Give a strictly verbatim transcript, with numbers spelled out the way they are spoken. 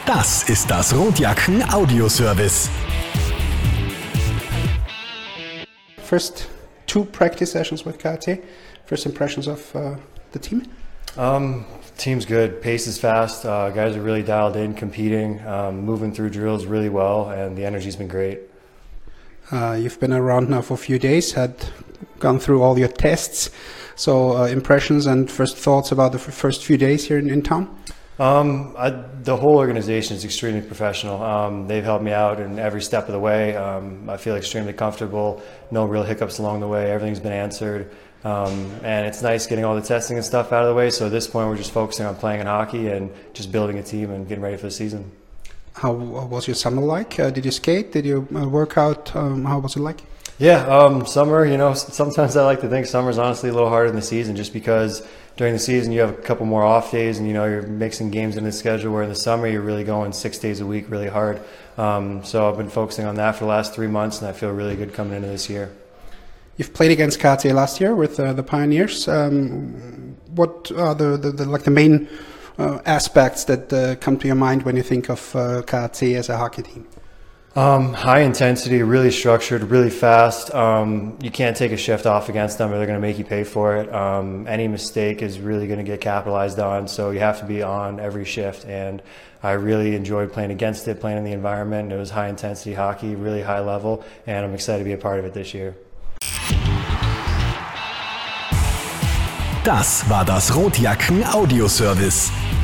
Das ist das Rotjacken Audioservice. First two practice sessions with K A T. First impressions of uh, the team? Um, team's good. Pace is fast. Uh, guys are really dialed in, competing, um, moving through drills really well, and the energy's been great. Uh, you've been around now for a few days, had gone through all your tests. So uh, impressions and first thoughts about the f- first few days here in, in town? Um, I, the whole organization is extremely professional. Um, they've helped me out in every step of the way. Um, I feel extremely comfortable. No real hiccups along the way. Everything's been answered. Um, and it's nice getting all the testing and stuff out of the way. So at this point, we're just focusing on playing in hockey and just building a team and getting ready for the season. How was your summer like? Uh, did you skate? Did you uh, work out? Um, how was it like? Yeah, um, summer, you know, sometimes I like to think summer's honestly a little harder than the season just because during the season you have a couple more off days and, you know, you're mixing games in the schedule where in the summer you're really going six days a week really hard. Um, so I've been focusing on that for the last three months and I feel really good coming into this year. You've played against K A T last year with uh, the Pioneers. Um, what are the, the, the, like the main uh, aspects that uh, come to your mind when you think of uh, K A T as a hockey team? Um, high intensity, really structured, really fast. Um, you can't take a shift off against them or they're going to make you pay for it. Um, any mistake is really going to get capitalized on, so you have to be on every shift. And I really enjoyed playing against it, playing in the environment. It was high intensity hockey, really high level, and I'm excited to be a part of it this year. Das war das Rotjacken Audioservice.